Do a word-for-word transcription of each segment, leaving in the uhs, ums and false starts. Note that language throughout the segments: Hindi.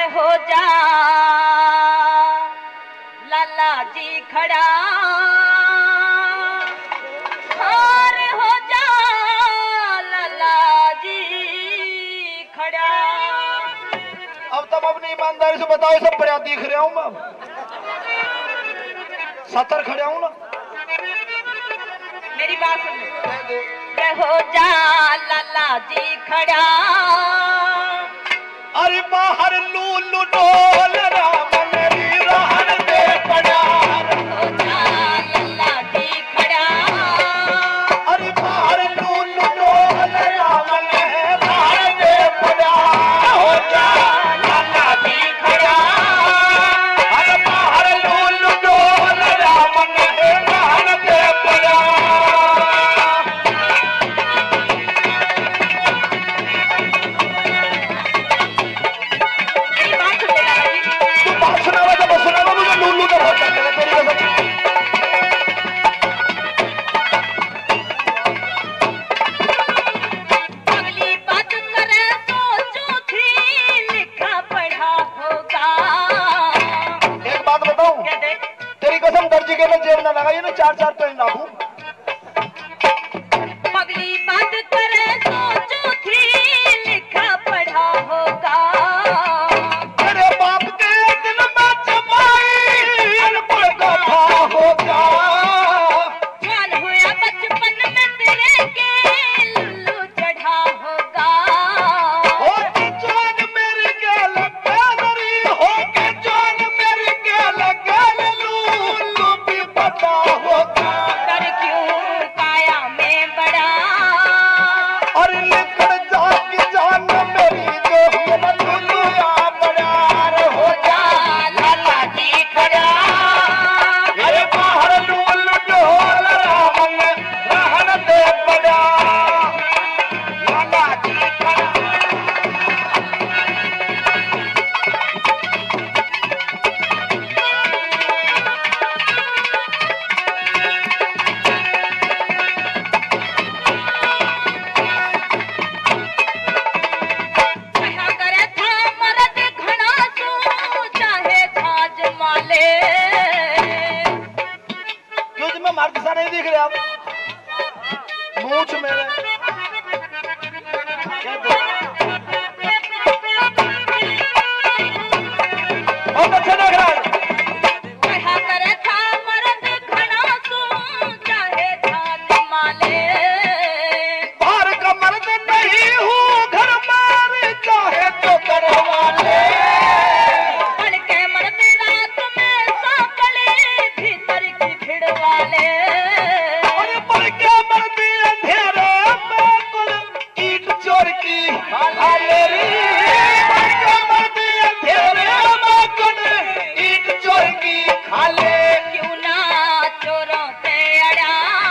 हो जा लाला जी खड़ा, हार हो जा लाला जी खड़ा। अब तुम अपनी ईमानदारी से बताओ, ये सब बढ़िया दिख रहा हूं मैं, सतर खड़ा हूं ना। मेरी बात सुन, हो जा लाला जी खड़ा, अरे बाहर लूलू डोल राम मेरी रहन दे पड़ा, हो जा लाला जी खड़ा, अरे बाहर लूलू डोल राम मेरी रहन दे पड़ा, हो जा लाला जी खड़ा, अरे बाहर लूलू डोल राम मेरी रहन दे पड़ा। चार चार पेन लागू पगली बात करे सोचो थी लिखा पढ़ा होगा, तेरे बाप के दिल में जमाई अनपढ़ कथा होगा, जवान हुआ बचपन में तेरे के लुल्लू चढ़ा होगा, हो के जवान मेरी गैल पैदरी, हो के जवान मेरी गैल गैल लूलू भी पता होगा, कर क्यों काया में बड़ा, और लेकर जाके जान मेरी जो मेरा लूलू आ बड़ा, हो जा लाला जी खड़ा, अरे बाहर लूलू डोल राम रहन दे पड़ा, लाला जी खड़ा। कहा करे था मर्द घना सू चाहे झाज माले, क्यों तुम्हें मर्द सा नहीं दिख रहे आप, मूछ मेरे बहुत अच्छा लग रहा है। कहा करे था मर्द घना सू चाहे झाज माले, बाहर का मर्द नहीं हूँ घर मार चाहे तो करवा ले, बन के मर्द रात में सांपले भीतर की भिड़ वाले, और पर क्या मर्द अंधेरे में कुल ईट चोर की हाले री, पर क्या मर्द अंधेरे में कुल ईट चोर की खाले। क्यों ना चोरों से अड़ा,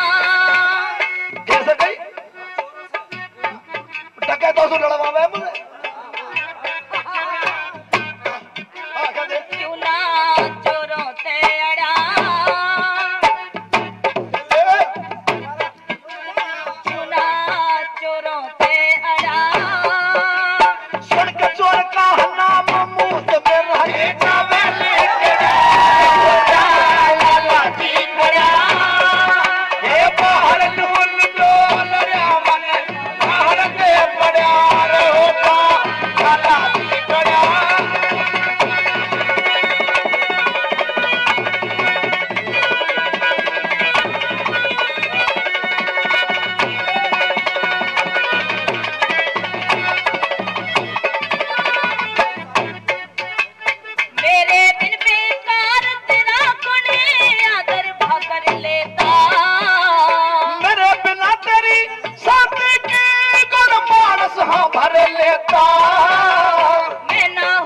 कैसे गई डकैतों से लड़वा है मुझे, हाँ क्या दे क्यों ना चोरों से अड़ा, क्यों ना चोरों से अड़ा, सुन के चोर का नाम मुंह में रहे जावे लेके हो जा लाला जी खड़ा, हे बाहर लूल डोल रामन बाहर दे पड़ा, हो जा लाला जी खड़ा। मेरे बिन बेकार तेरा कोने आदर भाकर लेता, मेरे बिना तेरी शादी की गुण मानस हाँ भर लेता, मैं ना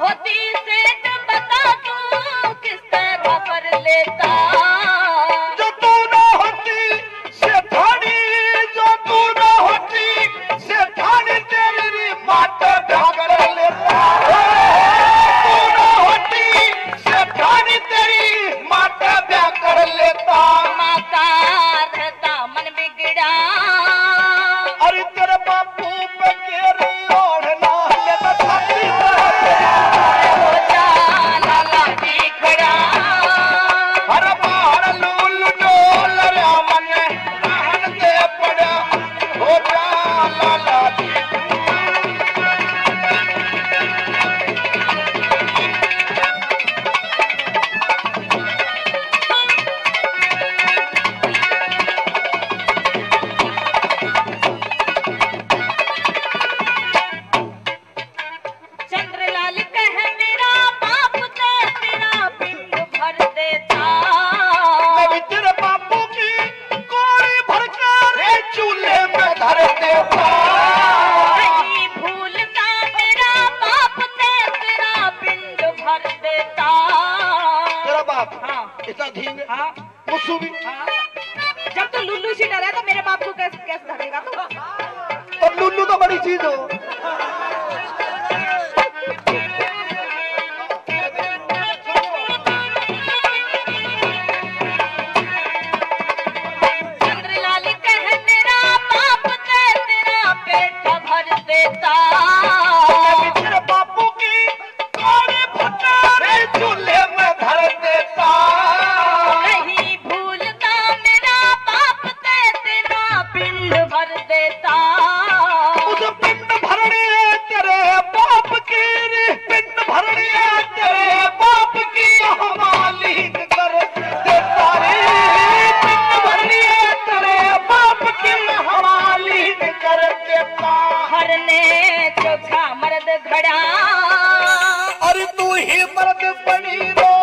बाप हाँ इतना धींग हाँ मुसू भी हाँ। जब तू लुल्लू सी डरा तो मेरे बाप को कैसे कैसे धरेगा तू? और लुल्लू तो बड़ी चीज हो। चंद्रलाल कह तेरा बाप दे तेरा पेट भर देता। तेरे बापू की काली भटारे चूल्हे में धर देता। नहीं भूलता मेरा बाप दे तेरा पिंड भर देता। उस पिंड भरने तेरे बाप की पिंड भरने तेरे बाप की हमालीन कर देता रे। पिंड भरने तेरे बाप की हमालीन कर देता। हरने चोखा मर्द घड़ा अरे तू ही मर्द बनी रो